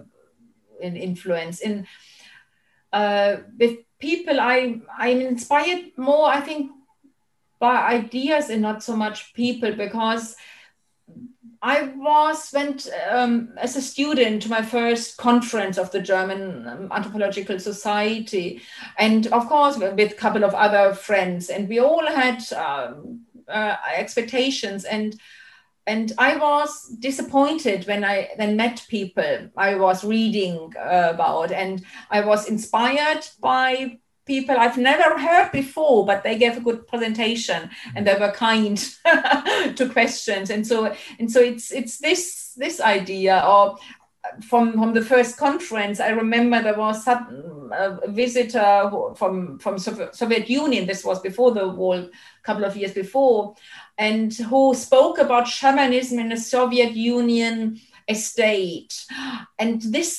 an influence. In, uh, with people, I, I'm inspired more, I think, by ideas and not so much people, because I was went um, as a student to my first conference of the German um, Anthropological Society, and of course with a couple of other friends, and we all had um, uh, expectations, and and I was disappointed when I then met people I was reading uh, about, and I was inspired by people I've never heard before, but they gave a good presentation and they were kind to questions. And so and so it's it's this this idea of from, from the first conference. I remember there was some, a visitor who, from, from Soviet Union, this was before the war, a couple of years before, and who spoke about shamanism in the Soviet Union estate. And this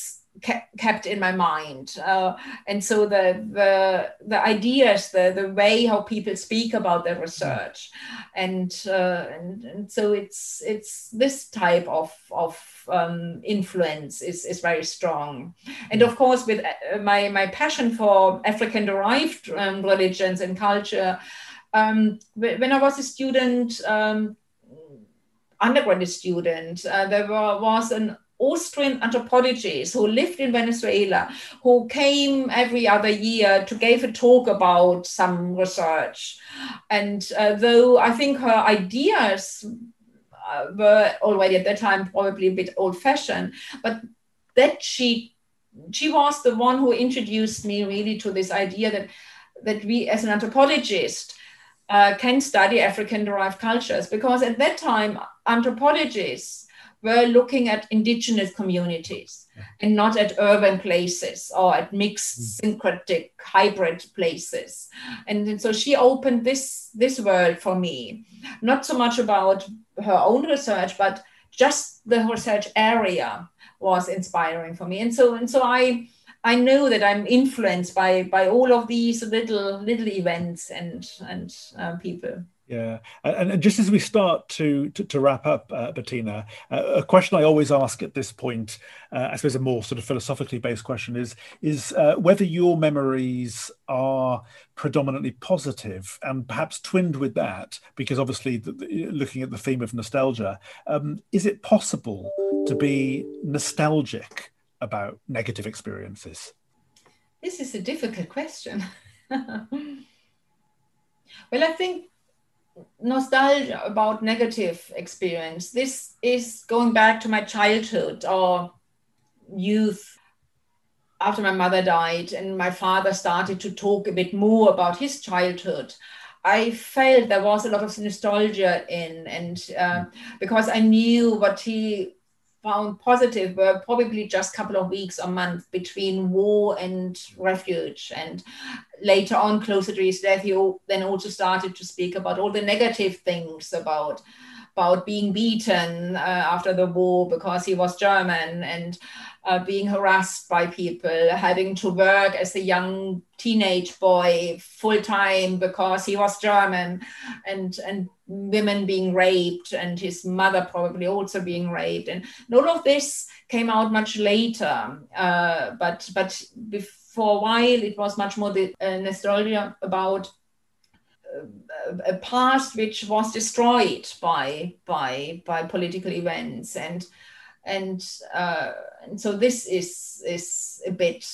kept, kept in my mind. Uh, and so the, the, the ideas, the, the way how people speak about their research. And, uh, and, and so it's, it's this type of, of um, influence is, is very strong. And of course, with my, my passion for African-derived um, religions and culture, um, when I was a student, um, undergraduate student, uh, there were, was an Austrian anthropologist who lived in Venezuela, who came every other year to give a talk about some research. And uh, though I think her ideas uh, were already at that time probably a bit old-fashioned, but that she she was the one who introduced me really to this idea that, that we as an anthropologist uh, can study African-derived cultures, because at that time, anthropologists were looking at indigenous communities and not at urban places or at mixed syncretic hybrid places. And, and so she opened this, this world for me, not so much about her own research, but just the research area was inspiring for me. And so, and so I, I know that I'm influenced by, by all of these little, little events and, and uh, people. Yeah, and, and just as we start to to, to wrap up, uh, Bettina, uh, a question I always ask at this point, uh, I suppose a more sort of philosophically based question, is is uh, whether your memories are predominantly positive, and perhaps twinned with that, because obviously the, the, looking at the theme of nostalgia, um, is it possible to be nostalgic about negative experiences? This is a difficult question. Well, I think nostalgia about negative experience, this is going back to my childhood or youth. After my mother died and my father started to talk a bit more about his childhood, I felt there was a lot of nostalgia in, and uh, because I knew what he found positive were probably just a couple of weeks or months between war and refuge. And later on, closer to his death, he then also started to speak about all the negative things about, about being beaten uh, after the war because he was German, and uh, being harassed by people, having to work as a young teenage boy full-time because he was German, and, and women being raped, and his mother probably also being raped. And all of this came out much later, uh, but, but for a while it was much more the uh, nostalgia about a past which was destroyed by by by political events, and and uh, and so this is is a bit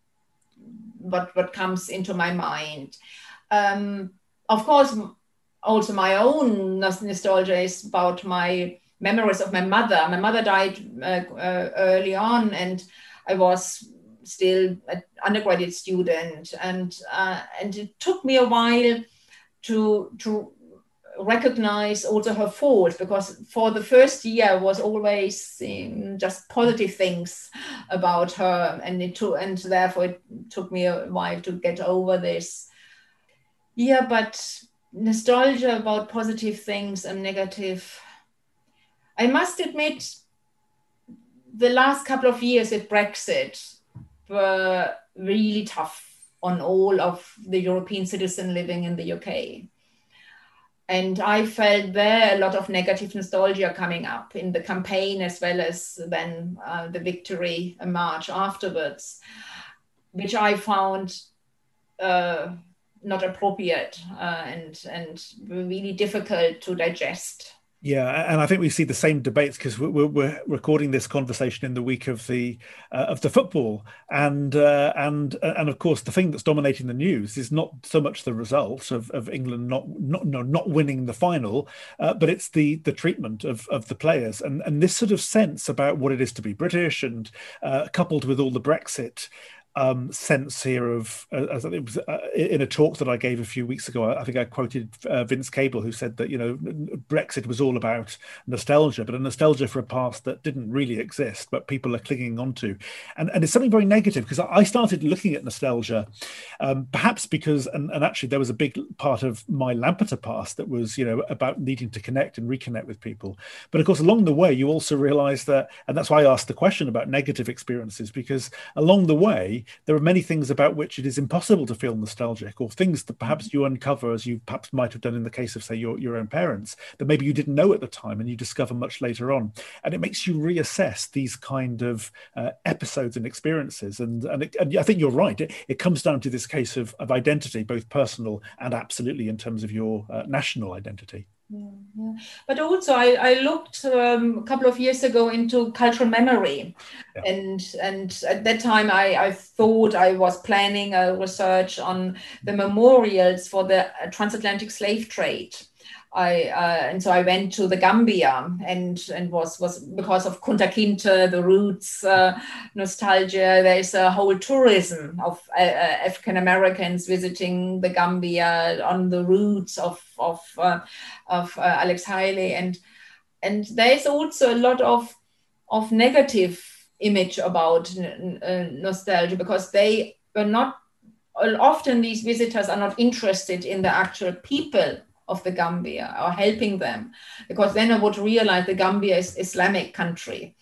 what what comes into my mind. Um, of course, also my own nostalgia is about my memories of my mother. My mother died uh, uh, early on, and I was still an undergraduate student, and uh, and it took me a while to to recognize also her faults, because for the first year was always um, just positive things about her, and it took, and therefore it took me a while to get over this. Yeah, but nostalgia about positive things and negative. I must admit, the last couple of years at Brexit were really tough on all of the European citizens living in the U K. And I felt there a lot of negative nostalgia coming up in the campaign, as well as then uh, the victory march afterwards, which I found uh, not appropriate uh, and, and really difficult to digest. Yeah, and I think we see the same debates, because we're, we're recording this conversation in the week of the uh, of the football, and uh, and and of course the thing that's dominating the news is not so much the result of, of England not not no, not winning the final, uh, but it's the the treatment of of the players, and and this sort of sense about what it is to be British, and uh, coupled with all the Brexit um, sense here of, uh, as it was uh, in a talk that I gave a few weeks ago, I think I quoted uh, Vince Cable, who said that, you know, Brexit was all about nostalgia, but a nostalgia for a past that didn't really exist, but people are clinging onto. And, and it's something very negative, because I started looking at nostalgia, um, perhaps because, and, and actually there was a big part of my Lampeter past that was, you know, about needing to connect and reconnect with people. But of course, along the way, you also realize that, and that's why I asked the question about negative experiences, because along the way, there are many things about which it is impossible to feel nostalgic, or things that perhaps you uncover, as you perhaps might have done in the case of, say, your, your own parents, that maybe you didn't know at the time and you discover much later on. And it makes you reassess these kind of uh, episodes and experiences. And, and, it, and I think you're right. It, it comes down to this case of, of identity, both personal and absolutely in terms of your uh, national identity. Yeah, yeah. But also, I, I looked um, a couple of years ago into cultural memory. Yeah. And and at that time, I, I thought I was planning a research on the memorials for the transatlantic slave trade. I uh, and so I went to the Gambia and and was was because of Kunta Kinte, the roots, uh, nostalgia. There's a whole tourism of uh, African Americans visiting the Gambia on the roots of of uh, of uh, Alex Haley, and and there's also a lot of of negative image about uh, nostalgia, because they are not often these visitors are not interested in the actual people of the Gambia or helping them, because then I would realize the Gambia is Islamic country.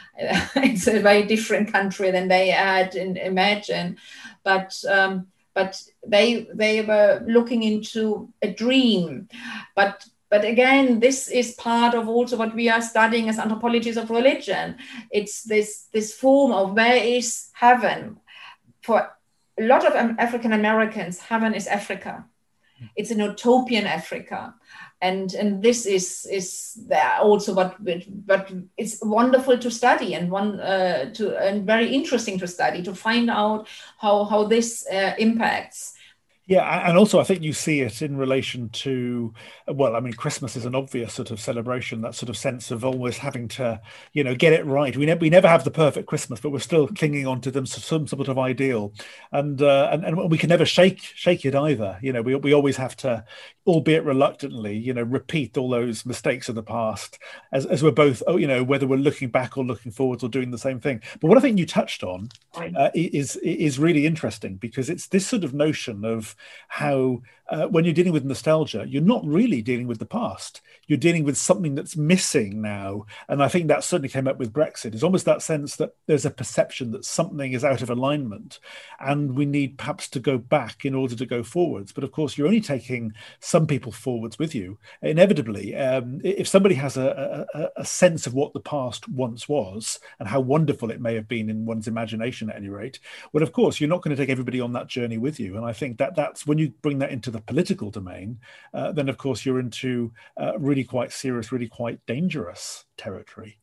It's a very different country than they had in, imagined, but um, but they they were looking into a dream. But but again, this is part of also what we are studying as anthropologists of religion. It's this this form of where is heaven. For a lot of African Americans, heaven is Africa. It's an utopian Africa, and and this is is also what but it's wonderful to study and one uh, to and very interesting to study, to find out how how this uh, impacts. Yeah, and also I think you see it in relation to, well, I mean, Christmas is an obvious sort of celebration, that sort of sense of almost having to, you know, get it right. We never we never have the perfect Christmas, but we're still clinging on to them, some sort of ideal, and uh, and and we can never shake shake it either. You know, we we always have to, albeit reluctantly, you know, repeat all those mistakes of the past, as as we're both, oh, you know, whether we're looking back or looking forwards or doing the same thing. But what I think you touched on uh, is is really interesting, because it's this sort of notion of how uh, when you're dealing with nostalgia, you're not really dealing with the past. You're dealing with something that's missing now. And I think that certainly came up with Brexit. It's almost that sense that there's a perception that something is out of alignment and we need perhaps to go back in order to go forwards. But of course, you're only taking some people forwards with you. Inevitably, um, if somebody has a, a, a sense of what the past once was and how wonderful it may have been in one's imagination at any rate, well, of course, you're not going to take everybody on that journey with you. And I think that that's when you bring that into the political domain, uh, then of course you're into uh, really quite serious, really quite dangerous territory.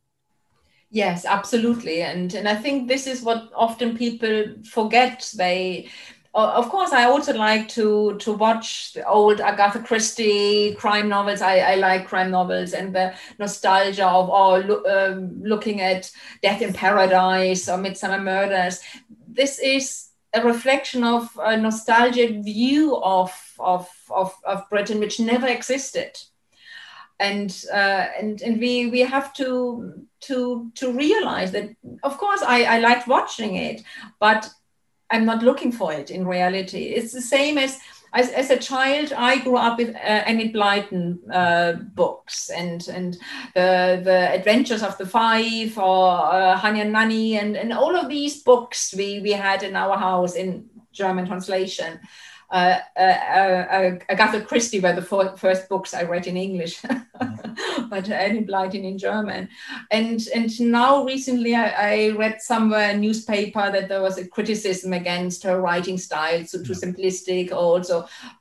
Yes, absolutely. And and I think this is what often people forget. They, of course, I also like to to watch the old Agatha Christie crime novels. I, I like crime novels and the nostalgia of all lo- um, looking at Death in Paradise or Midsummer Murders. This is a reflection of a nostalgic view of, of, of, of Britain, which never existed. And uh, and and we we have to to to realize that, of course, I, I liked watching it, but I'm not looking for it in reality. It's the same as as, as a child. I grew up with uh, Enid Blyton uh, books and and the the Adventures of the Five, or uh, Hani and Nani, and and all of these books we we had in our house in German translation. Uh, uh, uh, Agatha Christie were the four, first books I read in English, but Enid Blyton in German. And and now recently I, I read somewhere a newspaper that there was a criticism against her writing style, so too simplistic, also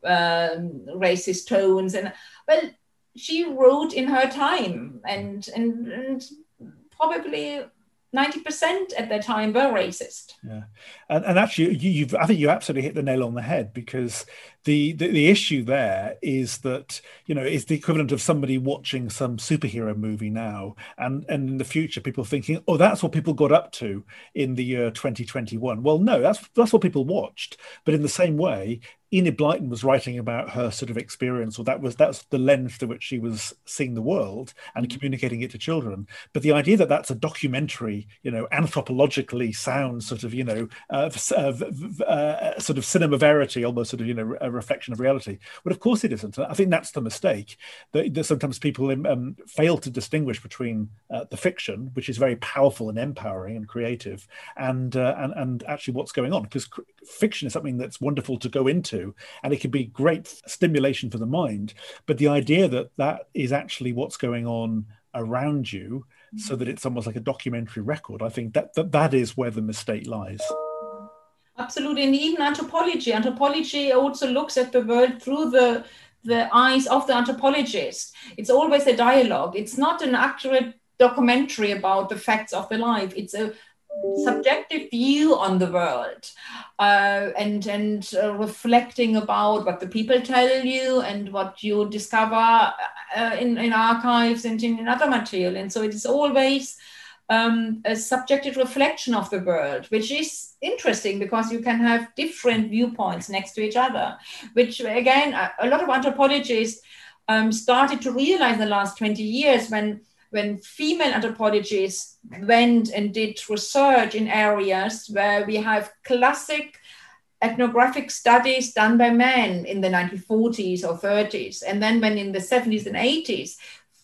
um, racist tones. And well, she wrote in her time, and and, and probably ninety percent at that time were racist. Yeah, and and actually, you, you've I think you absolutely hit the nail on the head, because the, the the issue there is that, you know, it's the equivalent of somebody watching some superhero movie now, and and in the future people thinking, oh, that's what people got up to in the year twenty twenty-one. Well, no, that's that's what people watched. But in the same way, Enid Blyton was writing about her sort of experience, or that was that's the lens through which she was seeing the world and communicating it to children. But the idea that that's a documentary, you know, anthropologically sound sort of, you know, uh, uh, uh, sort of cinema verity, almost sort of, you know, a reflection of reality. Well, of course it isn't. I think that's the mistake, that, that sometimes people um, fail to distinguish between uh, the fiction, which is very powerful and empowering and creative, and uh, and and actually what's going on, because fiction is something that's wonderful to go into, and it can be great stimulation for the mind. But the idea that that is actually what's going on around you, so that it's almost like a documentary record, I think that that, that is where the mistake lies. Absolutely. And even anthropology. Anthropology also looks at the world through the, the eyes of the anthropologist. It's always a dialogue. It's not an accurate documentary about the facts of the life. It's a subjective view on the world, uh, and and uh, reflecting about what the people tell you and what you discover uh, in, in archives and in, in other material. And so it is always um, a subjective reflection of the world, which is interesting because you can have different viewpoints next to each other, which again, a, a lot of anthropologists um, started to realize in the last twenty years when when female anthropologists went and did research in areas where we have classic ethnographic studies done by men in the nineteen forties or thirties. And then when in the seventies and eighties,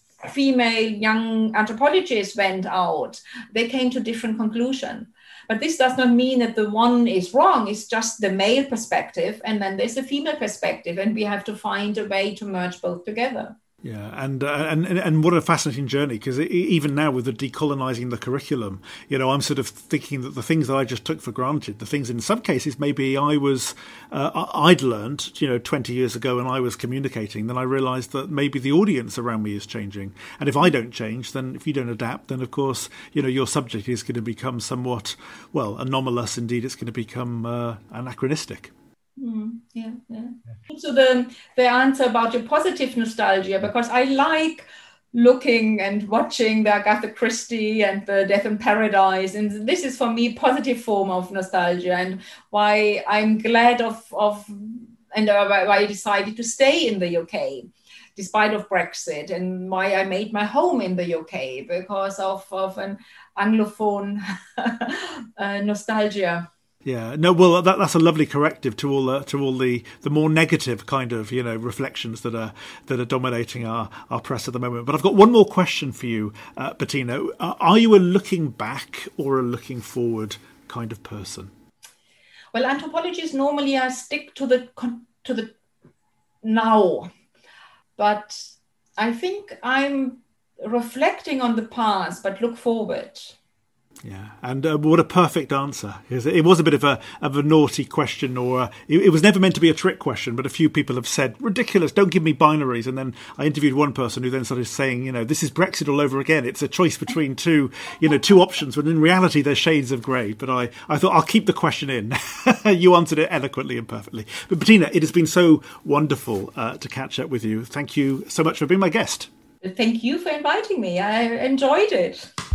female young anthropologists went out, they came to different conclusions. But this does not mean that the one is wrong. It's just the male perspective. And then there's the female perspective. And we have to find a way to merge both together. Yeah, and, uh, and and what a fascinating journey, because even now with the decolonising the curriculum, you know, I'm sort of thinking that the things that I just took for granted, the things in some cases maybe I was, uh, I'd learned, you know, twenty years ago and I was communicating, then I realised that maybe the audience around me is changing. And if I don't change, then if you don't adapt, then of course, you know, your subject is going to become somewhat, well, anomalous. Indeed, it's going to become uh, anachronistic. Mm, yeah, yeah. So the the answer about your positive nostalgia, because I like looking and watching the Agatha Christie and the Death in Paradise, and this is for me positive form of nostalgia, and why I'm glad of of and uh, why I decided to stay in the U K despite of Brexit, and why I made my home in the U K because of of an Anglophone uh, nostalgia. Yeah, no, well, that, that's a lovely corrective to all uh, to all the, the more negative kind of, you know, reflections that are that are dominating our, our press at the moment. But I've got one more question for you, uh, Bettina. Uh, are you a looking back or a looking forward kind of person? Well, anthropologists normally I stick to the to the now, but I think I'm reflecting on the past, but look forward. Yeah, and uh, what a perfect answer. It was a bit of a of a naughty question, or a, it, it was never meant to be a trick question, but a few people have said, ridiculous, don't give me binaries. And then I interviewed one person who then started saying, you know, this is Brexit all over again. It's a choice between two, you know, two options, when in reality they're shades of grey. But I, I thought I'll keep the question in. You answered it eloquently and perfectly. But Bettina, it has been so wonderful uh, to catch up with you. Thank you so much for being my guest. Thank you for inviting me. I enjoyed it.